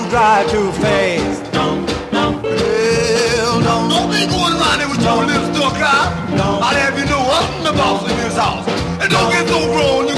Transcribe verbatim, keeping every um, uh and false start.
don't drive too fast. Don't, don't, hell no. Don't be going around there with your lips stuck out. I'll have you know I'm the boss in this house. And don't get so grown.